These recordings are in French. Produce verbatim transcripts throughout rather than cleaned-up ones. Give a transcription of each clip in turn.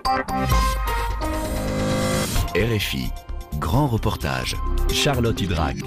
R F I, grand reportage, Charlotte Udrac.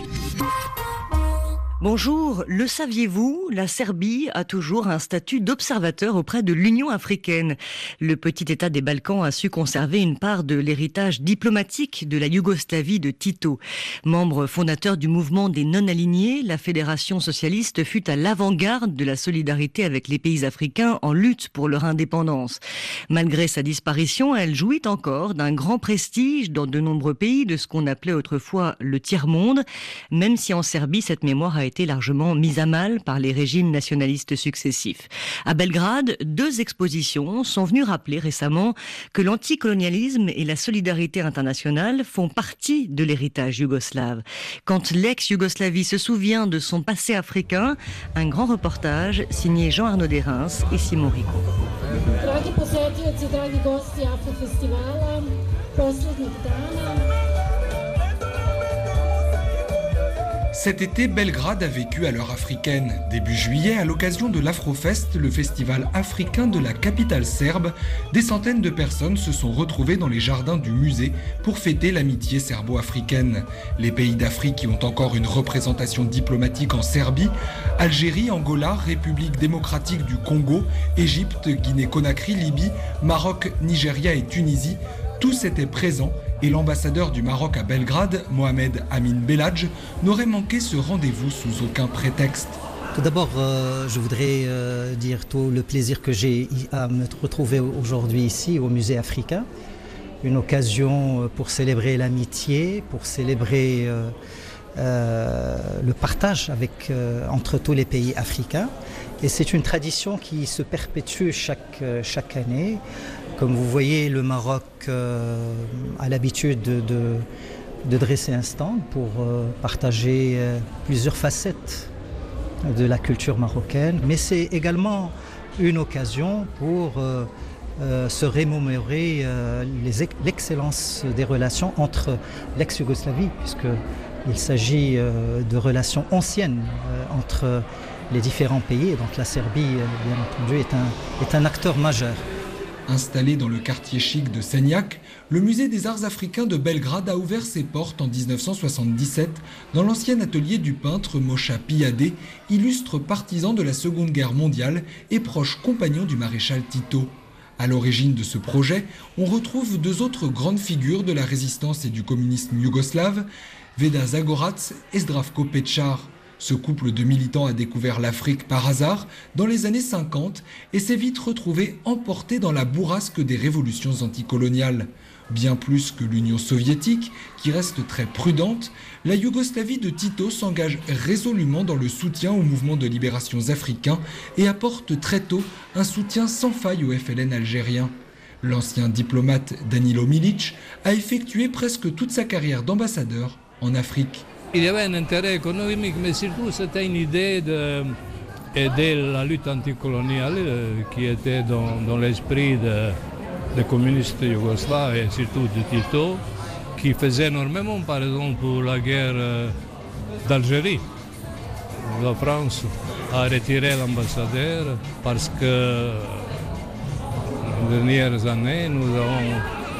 Bonjour, le saviez-vous, la Serbie a toujours un statut d'observateur auprès de l'Union africaine. Le petit État des Balkans a su conserver une part de l'héritage diplomatique de la Yougoslavie de Tito. Membre fondateur du mouvement des non-alignés, la Fédération socialiste fut à l'avant-garde de la solidarité avec les pays africains en lutte pour leur indépendance. Malgré sa disparition, elle jouit encore d'un grand prestige dans de nombreux pays de ce qu'on appelait autrefois le tiers-monde, même si en Serbie cette mémoire a été été largement mise à mal par les régimes nationalistes successifs. À Belgrade, deux expositions sont venues rappeler récemment que l'anticolonialisme et la solidarité internationale font partie de l'héritage yougoslave. Quand l'ex-Yougoslavie se souvient de son passé africain, un grand reportage signé Jean-Arnaud Derens et Simon Rico. Dragi posetioci, dragi gosti Afrofestivala, poslednjih dana. Cet été, Belgrade a vécu à l'heure africaine. Début juillet, à l'occasion de l'Afrofest, le festival africain de la capitale serbe, des centaines de personnes se sont retrouvées dans les jardins du musée pour fêter l'amitié serbo-africaine. Les pays d'Afrique qui ont encore une représentation diplomatique en Serbie, Algérie, Angola, République démocratique du Congo, Égypte, Guinée-Conakry, Libye, Maroc, Nigeria et Tunisie, tous étaient présents. Et l'ambassadeur du Maroc à Belgrade, Mohamed Amin Belhadj, n'aurait manqué ce rendez-vous sous aucun prétexte. Tout d'abord, euh, je voudrais euh, dire tout le plaisir que j'ai à me retrouver aujourd'hui ici au musée africain. Une occasion pour célébrer l'amitié, pour célébrer euh, euh, le partage avec, euh, entre tous les pays africains. Et c'est une tradition qui se perpétue chaque, chaque année. Comme vous voyez, le Maroc euh, a l'habitude de, de, de dresser un stand pour euh, partager euh, plusieurs facettes de la culture marocaine. Mais c'est également une occasion pour euh, euh, se remémorer euh, les, l'excellence des relations entre l'ex-Yougoslavie, puisqu'il s'agit euh, de relations anciennes euh, entre les différents pays. Et donc la Serbie, bien entendu, est un, est un acteur majeur. Installé dans le quartier chic de Senjak, le musée des arts africains de Belgrade a ouvert ses portes en dix-neuf cent soixante-dix-sept dans l'ancien atelier du peintre Mocha Piyade, illustre partisan de la Seconde Guerre mondiale et proche compagnon du maréchal Tito. À l'origine de ce projet, on retrouve deux autres grandes figures de la résistance et du communisme yougoslave, Veda Zagorac et Zdravko Pečar. Ce couple de militants a découvert l'Afrique par hasard dans les années cinquante et s'est vite retrouvé emporté dans la bourrasque des révolutions anticoloniales. Bien plus que l'Union soviétique, qui reste très prudente, la Yougoslavie de Tito s'engage résolument dans le soutien aux mouvements de libération africains et apporte très tôt un soutien sans faille au F L N algérien. L'ancien diplomate Danilo Milic a effectué presque toute sa carrière d'ambassadeur en Afrique. Il y avait un intérêt économique, mais surtout c'était une idée d'aider la lutte anticoloniale qui était dans, dans l'esprit des de communistes yougoslaves et surtout de Tito, qui faisait énormément, par exemple, pour la guerre d'Algérie. La France a retiré l'ambassadeur parce que dans les dernières années, nous avons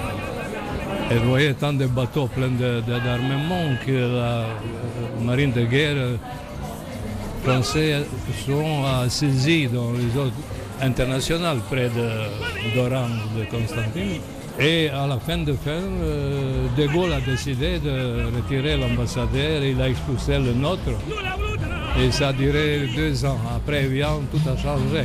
Et vous voyez tant de bateaux pleins de, de, d'armement que la marine de guerre française seront saisis dans les eaux internationales près de d'Oran, de Constantine. Et à la fin de fin, De Gaulle a décidé de retirer l'ambassadeur, il a expulsé le nôtre. Et ça a duré deux ans. Après, bien, tout a changé.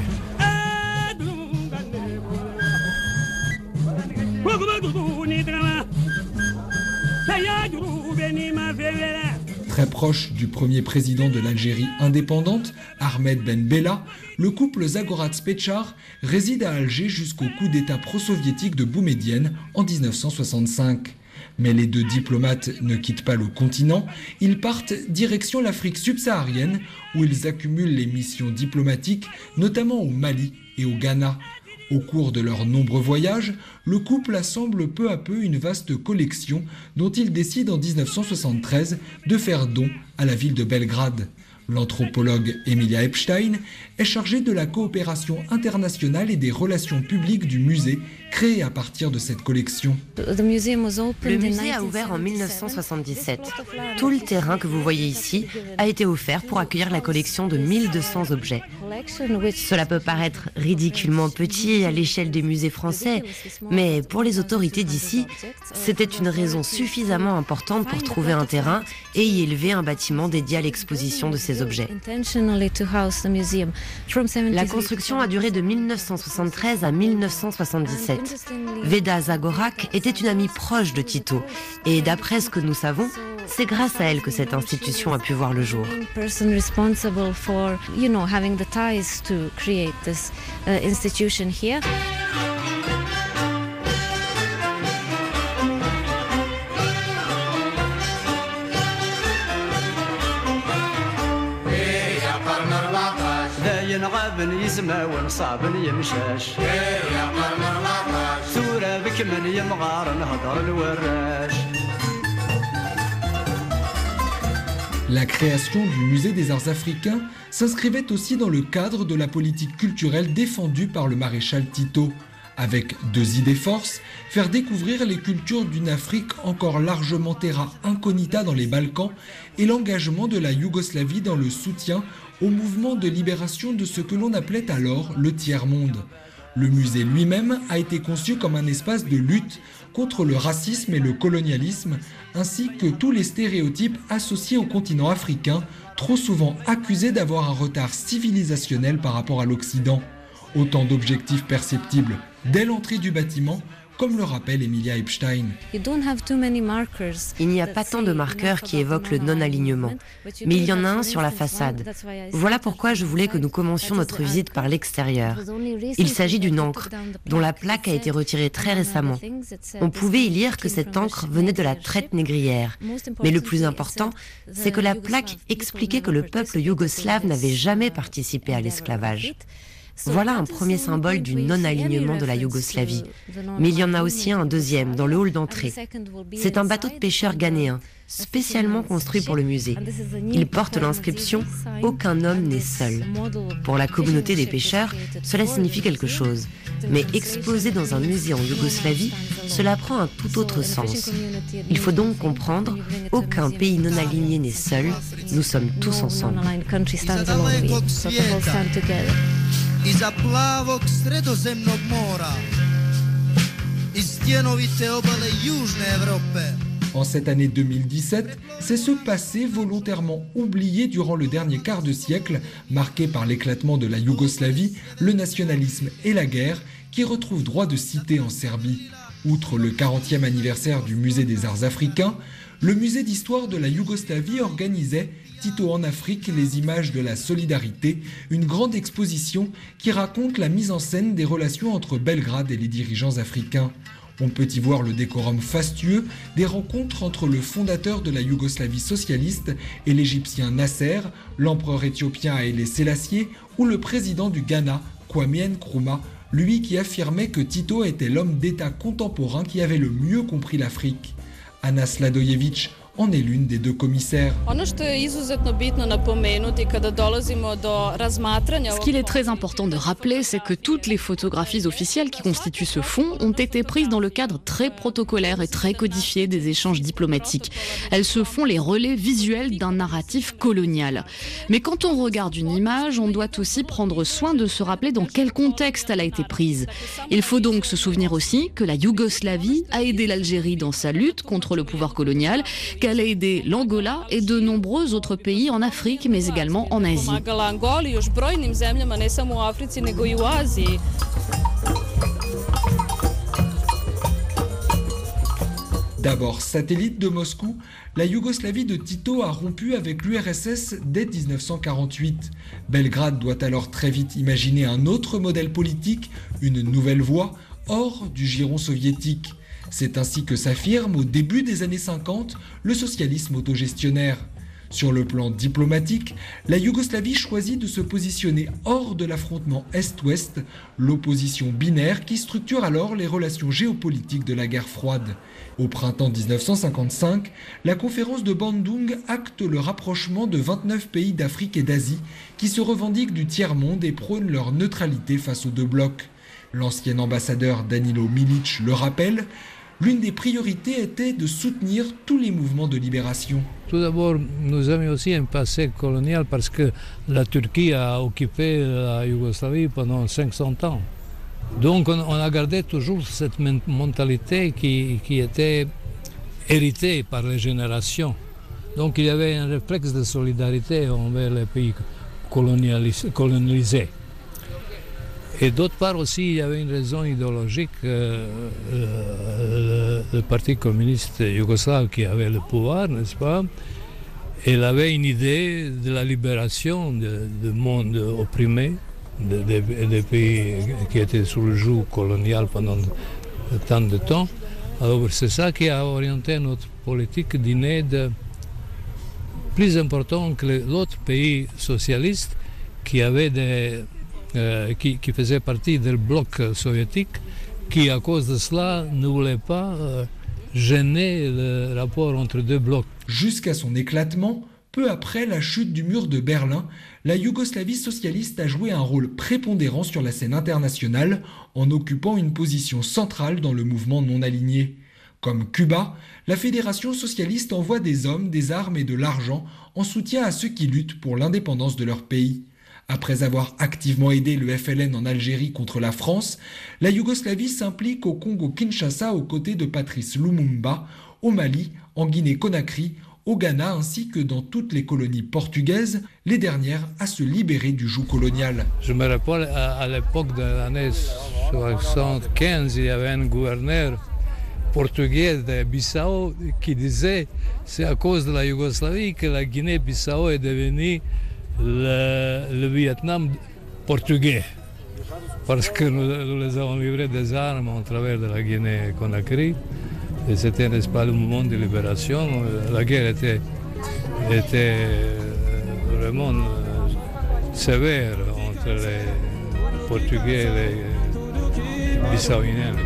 Très proche du premier président de l'Algérie indépendante, Ahmed Ben Bella, le couple Zagorac-Pečar réside à Alger jusqu'au coup d'État pro-soviétique de Boumedienne en dix-neuf cent soixante-cinq. Mais les deux diplomates ne quittent pas le continent, ils partent direction l'Afrique subsaharienne où ils accumulent les missions diplomatiques, notamment au Mali et au Ghana. Au cours de leurs nombreux voyages, le couple assemble peu à peu une vaste collection dont il décide en dix-neuf cent soixante-treize de faire don à la ville de Belgrade. L'anthropologue Emilia Epstein est chargée de la coopération internationale et des relations publiques du musée, créé à partir de cette collection. Le musée a ouvert en mille neuf cent soixante-dix-sept. Tout le terrain que vous voyez ici a été offert pour accueillir la collection de mille deux cents objets. Cela peut paraître ridiculement petit à l'échelle des musées français, mais pour les autorités d'ici, c'était une raison suffisamment importante pour trouver un terrain et y élever un bâtiment dédié à l'exposition de ces objets. La construction a duré de mille neuf cent soixante-treize à mille neuf cent soixante-dix-sept. Veda Zagorak était une amie proche de Tito et d'après ce que nous savons, c'est grâce à elle que cette institution a pu voir le jour. La création du musée des arts africains s'inscrivait aussi dans le cadre de la politique culturelle défendue par le maréchal Tito, avec deux idées forces, faire découvrir les cultures d'une Afrique encore largement terra incognita dans les Balkans et l'engagement de la Yougoslavie dans le soutien au mouvement de libération de ce que l'on appelait alors le tiers-monde. Le musée lui-même a été conçu comme un espace de lutte contre le racisme et le colonialisme, ainsi que tous les stéréotypes associés au continent africain, trop souvent accusé d'avoir un retard civilisationnel par rapport à l'Occident. Autant d'objectifs perceptibles dès l'entrée du bâtiment, comme le rappelle Emilia Epstein. Il n'y a pas tant de marqueurs qui évoquent le non-alignement, mais il y en a un sur la façade. Voilà pourquoi je voulais que nous commencions notre visite par l'extérieur. Il s'agit d'une encre, dont la plaque a été retirée très récemment. On pouvait y lire que cette encre venait de la traite négrière. Mais le plus important, c'est que la plaque expliquait que le peuple yougoslave n'avait jamais participé à l'esclavage. Voilà un premier symbole du non-alignement de la Yougoslavie. Mais il y en a aussi un deuxième, dans le hall d'entrée. C'est un bateau de pêcheurs ghanéen, spécialement construit pour le musée. Il porte l'inscription « Aucun homme n'est seul ». Pour la communauté des pêcheurs, cela signifie quelque chose. Mais exposé dans un musée en Yougoslavie, cela prend un tout autre sens. Il faut donc comprendre « Aucun pays non aligné n'est seul, nous sommes tous ensemble ». Iza plavog sredozemnog mora, iz stjenovite obale južne Evrope. En cette année deux mille dix-sept, c'est ce passé volontairement oublié durant le dernier quart de siècle, marqué par l'éclatement de la Yougoslavie, le nationalisme et la guerre, qui retrouve droit de cité en Serbie. Outre le quarantième anniversaire du musée des arts africains, le musée d'histoire de la Yougoslavie organisait Tito en Afrique, les images de la solidarité, une grande exposition qui raconte la mise en scène des relations entre Belgrade et les dirigeants africains. On peut y voir le décorum fastueux des rencontres entre le fondateur de la Yougoslavie socialiste et l'Égyptien Nasser, l'empereur éthiopien Haïlé Sélassié ou le président du Ghana, Kwame Nkrumah, lui qui affirmait que Tito était l'homme d'État contemporain qui avait le mieux compris l'Afrique. Anna Sladojevic en est l'une des deux commissaires. Ce qu'il est très important de rappeler, c'est que toutes les photographies officielles qui constituent ce fonds ont été prises dans le cadre très protocolaire et très codifié des échanges diplomatiques. Elles se font les relais visuels d'un narratif colonial. Mais quand on regarde une image, on doit aussi prendre soin de se rappeler dans quel contexte elle a été prise. Il faut donc se souvenir aussi que la Yougoslavie a aidé l'Algérie dans sa lutte contre le pouvoir colonial, qu'elle a aidé l'Angola et de nombreux autres pays en Afrique, mais également en Asie. D'abord satellite de Moscou, la Yougoslavie de Tito a rompu avec l'U R S S dès dix-neuf cent quarante-huit. Belgrade doit alors très vite imaginer un autre modèle politique, une nouvelle voie, hors du giron soviétique. C'est ainsi que s'affirme au début des années cinquante le socialisme autogestionnaire. Sur le plan diplomatique, la Yougoslavie choisit de se positionner hors de l'affrontement Est-Ouest, l'opposition binaire qui structure alors les relations géopolitiques de la guerre froide. Au printemps dix-neuf cent cinquante-cinq, la conférence de Bandung acte le rapprochement de vingt-neuf pays d'Afrique et d'Asie qui se revendiquent du tiers-monde et prônent leur neutralité face aux deux blocs. L'ancien ambassadeur Danilo Milic le rappelle, l'une des priorités était de soutenir tous les mouvements de libération. Tout d'abord, nous avons aussi un passé colonial parce que la Turquie a occupé la Yougoslavie pendant cinq cents ans. Donc on, on a gardé toujours cette mentalité qui, qui était héritée par les générations. Donc il y avait un réflexe de solidarité envers les pays colonisés. Et d'autre part aussi, il y avait une raison idéologique. Euh, euh, le, le Parti communiste yougoslave qui avait le pouvoir, n'est-ce pas, il avait une idée de la libération du monde opprimé, des de, de pays qui étaient sous le joug colonial pendant tant de temps. Alors c'est ça qui a orienté notre politique d'une aide plus importante que l'autre pays socialiste qui avait des Euh, qui, qui faisait partie du bloc soviétique, qui à cause de cela ne voulait pas euh, gêner le rapport entre deux blocs. Jusqu'à son éclatement, peu après la chute du mur de Berlin, la Yougoslavie socialiste a joué un rôle prépondérant sur la scène internationale en occupant une position centrale dans le mouvement non aligné. Comme Cuba, la Fédération socialiste envoie des hommes, des armes et de l'argent en soutien à ceux qui luttent pour l'indépendance de leur pays. Après avoir activement aidé le F L N en Algérie contre la France, la Yougoslavie s'implique au Congo-Kinshasa aux côtés de Patrice Lumumba, au Mali, en Guinée-Conakry, au Ghana ainsi que dans toutes les colonies portugaises, les dernières à se libérer du joug colonial. Je me rappelle à, à l'époque de l'année soixante-quinze, il y avait un gouverneur portugais de Bissau qui disait « c'est à cause de la Yougoslavie que la Guinée-Bissau est devenue Le, le Vietnam portugais, parce que nous, nous les avons livré des armes en travers de la Guinée-Conakry, et c'était, n'est-ce pas, le moment de libération. La guerre était, était vraiment sévère entre les Portugais et les Bissauiens.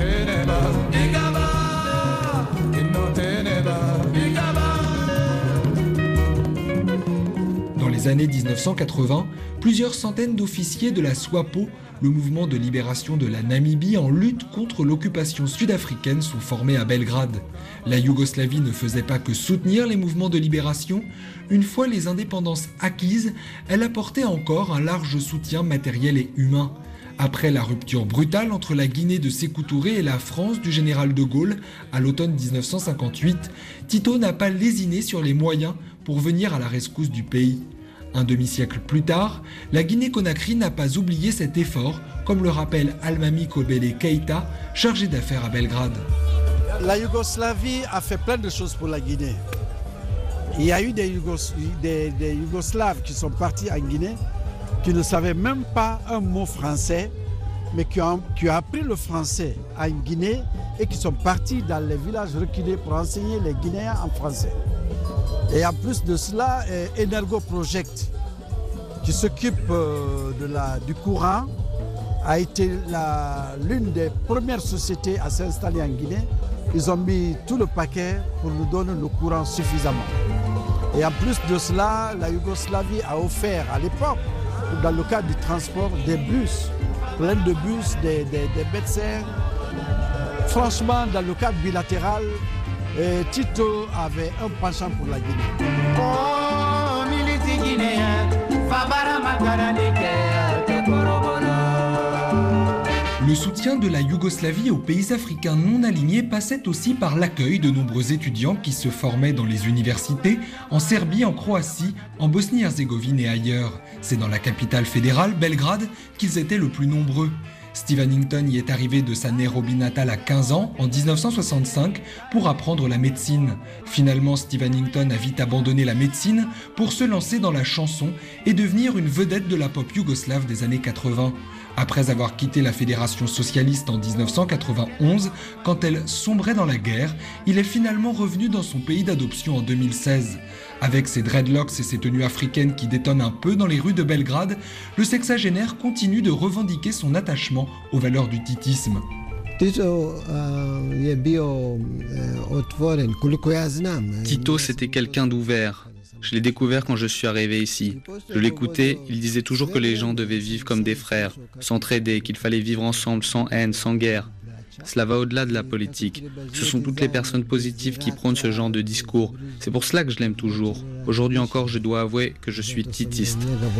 Dans les années dix-neuf cent quatre-vingts, plusieurs centaines d'officiers de la SWAPO, le mouvement de libération de la Namibie en lutte contre l'occupation sud-africaine, sont formés à Belgrade. La Yougoslavie ne faisait pas que soutenir les mouvements de libération. Une fois les indépendances acquises, elle apportait encore un large soutien matériel et humain. Après la rupture brutale entre la Guinée de Sékou Touré et la France du général de Gaulle à l'automne dix-neuf cent cinquante-huit, Tito n'a pas lésiné sur les moyens pour venir à la rescousse du pays. Un demi-siècle plus tard, la Guinée-Conakry n'a pas oublié cet effort, comme le rappelle Almami Kobele Keïta, chargé d'affaires à Belgrade. La Yougoslavie a fait plein de choses pour la Guinée. Il y a eu des, Yougos, des, des Yougoslaves qui sont partis en Guinée, qui ne savaient même pas un mot français, mais qui ont, qui ont appris le français en Guinée et qui sont partis dans les villages reculés pour enseigner les Guinéens en français. Et en plus de cela, Energo Project, qui s'occupe de la, du courant, a été l'une des premières sociétés à s'installer en Guinée. Ils ont mis tout le paquet pour nous donner le courant suffisamment. Et en plus de cela, la Yougoslavie a offert à l'époque, dans le cadre du transport, des bus, plein de bus, des, des, des médecins. Franchement, dans le cadre bilatéral, et Tito avait un penchant pour la Guinée. Le soutien de la Yougoslavie aux pays africains non alignés passait aussi par l'accueil de nombreux étudiants qui se formaient dans les universités en Serbie, en Croatie, en Bosnie-Herzégovine et ailleurs. C'est dans la capitale fédérale, Belgrade, qu'ils étaient le plus nombreux. Steve Hannington y est arrivé de sa Nairobi natale à quinze ans, en dix-neuf cent soixante-cinq, pour apprendre la médecine. Finalement, Steve Hannington a vite abandonné la médecine pour se lancer dans la chanson et devenir une vedette de la pop yougoslave des années quatre-vingts. Après avoir quitté la Fédération socialiste en dix-neuf cent quatre-vingt-onze, quand elle sombrait dans la guerre, il est finalement revenu dans son pays d'adoption en deux mille seize. Avec ses dreadlocks et ses tenues africaines qui détonnent un peu dans les rues de Belgrade, le sexagénaire continue de revendiquer son attachement aux valeurs du titisme. Tito c'était quelqu'un d'ouvert. Je l'ai découvert quand je suis arrivé ici. Je l'écoutais, il disait toujours que les gens devaient vivre comme des frères, s'entraider, qu'il fallait vivre ensemble sans haine, sans guerre. Cela va au-delà de la politique. Ce sont toutes les personnes positives qui prônent ce genre de discours. C'est pour cela que je l'aime toujours. Aujourd'hui encore, je dois avouer que je suis titiste.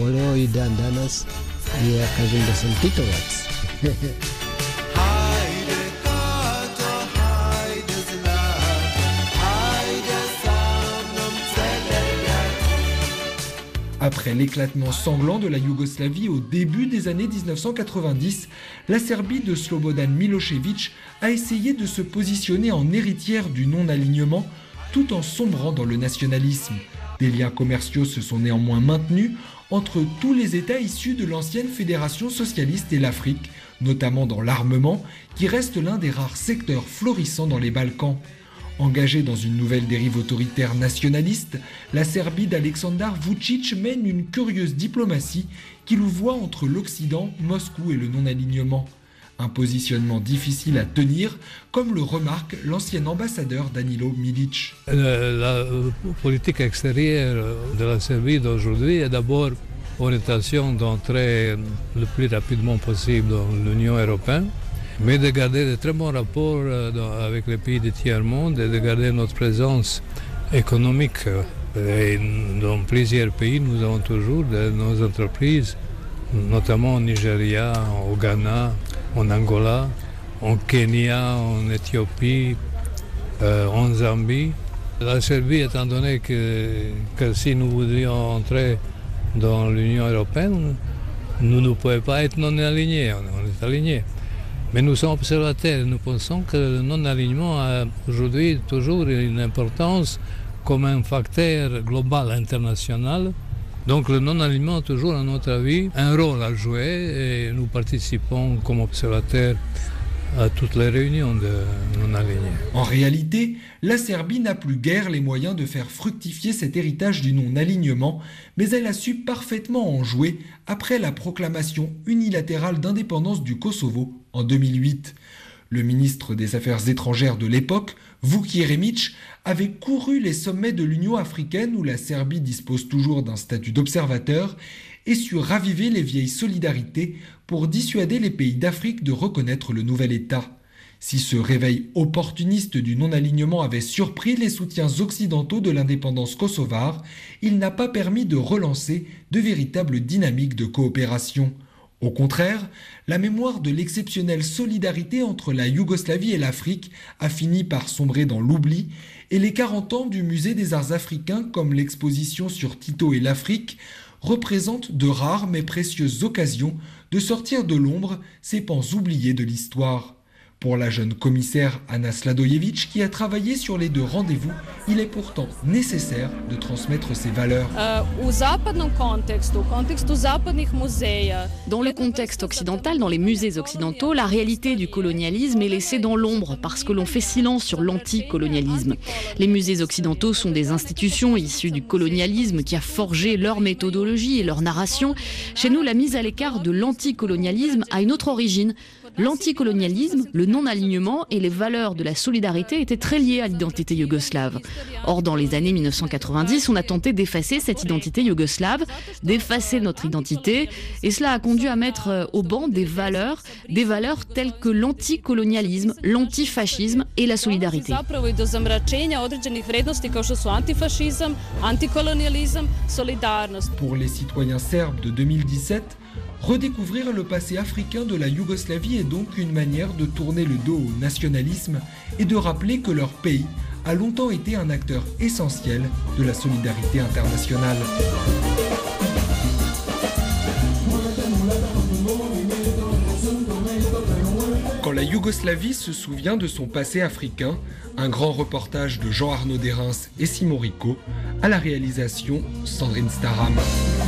Après l'éclatement sanglant de la Yougoslavie au début des années dix-neuf cent quatre-vingt-dix, la Serbie de Slobodan Milošević a essayé de se positionner en héritière du non-alignement tout en sombrant dans le nationalisme. Des liens commerciaux se sont néanmoins maintenus entre tous les États issus de l'ancienne fédération socialiste et l'Afrique, notamment dans l'armement, qui reste l'un des rares secteurs florissants dans les Balkans. Engagée dans une nouvelle dérive autoritaire nationaliste, la Serbie d'Aleksandar Vučić mène une curieuse diplomatie qui louvoie entre l'Occident, Moscou et le non-alignement. Un positionnement difficile à tenir, comme le remarque l'ancien ambassadeur Danilo Milic. La politique extérieure de la Serbie d'aujourd'hui est d'abord orientation d'entrer le plus rapidement possible dans l'Union européenne, mais de garder de très bons rapports avec les pays du tiers-monde et de garder notre présence économique. Et dans plusieurs pays, nous avons toujours de, nos entreprises, notamment au Nigeria, au Ghana, en Angola, en Kenya, en Éthiopie, euh, en Zambie. La Serbie, étant donné que, que si nous voudrions entrer dans l'Union européenne, nous ne pouvons pas être non alignés, on est alignés. Mais nous sommes observateurs, nous pensons que le non-alignement a aujourd'hui toujours une importance comme un facteur global international. Donc le non-alignement a toujours, à notre avis, un rôle à jouer et nous participons comme observateurs à toutes les réunions de non-alignés. En réalité, la Serbie n'a plus guère les moyens de faire fructifier cet héritage du non-alignement, mais elle a su parfaitement en jouer après la proclamation unilatérale d'indépendance du Kosovo en deux mille huit. Le ministre des Affaires étrangères de l'époque, Vuk Jeremić, avait couru les sommets de l'Union africaine où la Serbie dispose toujours d'un statut d'observateur et su raviver les vieilles solidarités pour dissuader les pays d'Afrique de reconnaître le nouvel État. Si ce réveil opportuniste du non-alignement avait surpris les soutiens occidentaux de l'indépendance kosovare, il n'a pas permis de relancer de véritables dynamiques de coopération. Au contraire, la mémoire de l'exceptionnelle solidarité entre la Yougoslavie et l'Afrique a fini par sombrer dans l'oubli et les quarante ans du musée des arts africains comme l'exposition sur Tito et l'Afrique représentent de rares mais précieuses occasions de sortir de l'ombre ces pans oubliés de l'histoire. Pour la jeune commissaire Anna Sladojević qui a travaillé sur les deux rendez-vous, il est pourtant nécessaire de transmettre ces valeurs. Dans le contexte occidental, dans les musées occidentaux, la réalité du colonialisme est laissée dans l'ombre parce que l'on fait silence sur l'anticolonialisme. Les musées occidentaux sont des institutions issues du colonialisme qui a forgé leur méthodologie et leur narration. Chez nous, la mise à l'écart de l'anticolonialisme a une autre origine. L'anticolonialisme, le non-alignement et les valeurs de la solidarité étaient très liés à l'identité yougoslave. Or, dans les années mille neuf cent quatre-vingt-dix, on a tenté d'effacer cette identité yougoslave, d'effacer notre identité, et cela a conduit à mettre au banc des valeurs, des valeurs telles que l'anticolonialisme, l'antifascisme et la solidarité. Pour les citoyens serbes de deux mille dix-sept, redécouvrir le passé africain de la Yougoslavie est donc une manière de tourner le dos au nationalisme et de rappeler que leur pays a longtemps été un acteur essentiel de la solidarité internationale. Quand la Yougoslavie se souvient de son passé africain, un grand reportage de Jean-Arnaud Derens et Simon Rico, à la réalisation Sandrine Staram.